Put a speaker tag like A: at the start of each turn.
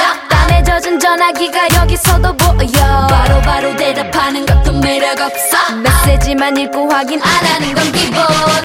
A: 땀에 젖은 전화기가 여기서도 보여. 바로바로 대답하는 것도 매력 없어. 메시지만 읽고 확인 안 하는 건 기본.